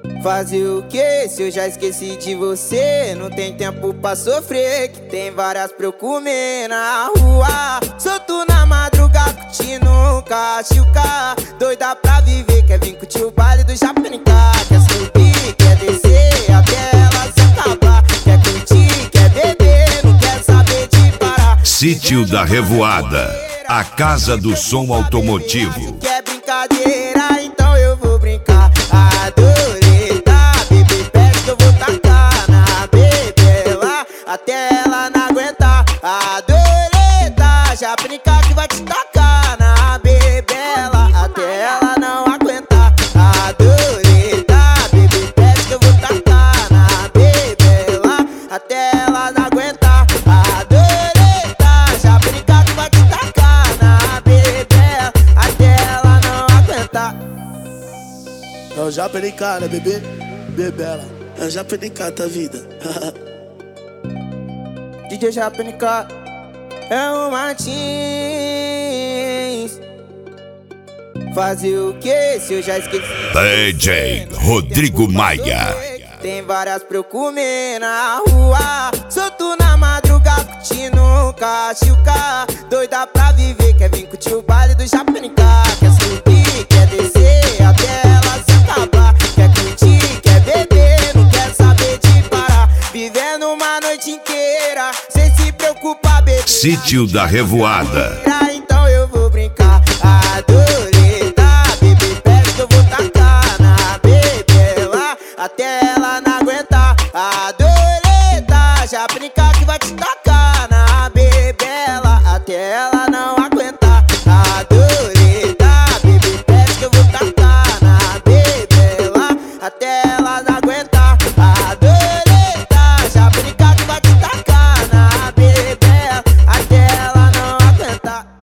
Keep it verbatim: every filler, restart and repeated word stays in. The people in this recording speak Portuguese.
Fazer o que se eu já esqueci de você? Não tem tempo pra sofrer, que tem várias pra eu comer na rua. Solto na madrugada, curtindo um cachuca. Doida pra viver, quer vir curtir o baile do Japenicá. Quer subir, quer descer, até ela se acabar. Quer curtir, quer beber, não quer saber de parar. Sítio da Revoada, a casa do som automotivo. Quer brincadeira, então eu vou brincar. Adorei, tá, bebê, pede que eu vou tacar na bebela até ela não aguentar. Adorei, tá, já brincar que vai te tacar na bebela até ela não aguentar. Adorei, tá, bebê, pede que eu vou tacar na bebela até ela não aguentar. Adorei, tá, já brincar que vai te tacar na bebela até ela não aguentar. Eu já Japenicá, né, bebê? Bebela. Eu já Japenicá, tá vida. D J Japenicá é o Martins. Fazer o que se eu já esqueci? D J Rodrigo Maia. Tem várias pra eu comer na rua. Solto na madrugada, curtindo um cachuca. Doida pra viver, quer vir curtir o baile do Japenicá. Quer subir, quer descer, até ela se acabar. Quer curtir, quer beber, não quer saber de parar. Vivendo uma noite inteira, sem se preocupar, beber. Sítio da Revoada. Então eu vou brincar. Adorei, tá, bebê, pede que eu vou tacar na bebela até ela não aguentar. Adorei, tá, já brincar que vai te tacar na bebela até ela não aguentar. Adorei, tá, bebê, pede que eu vou tacar na bebela até ela não aguentar. Adorei.